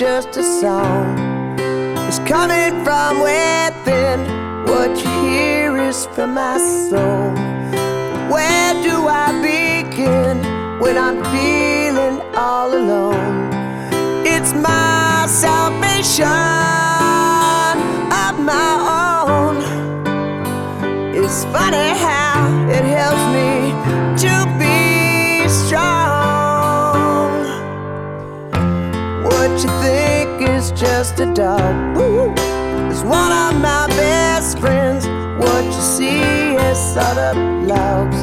just a song. It's coming from within. What you hear is from my soul. Where do I begin when I'm feeling all alone? It's my salvation of my own. It's funny how it helps me to be strong. What you think is just a dog, woo, is one of my best friends. What you see is sawed up logs.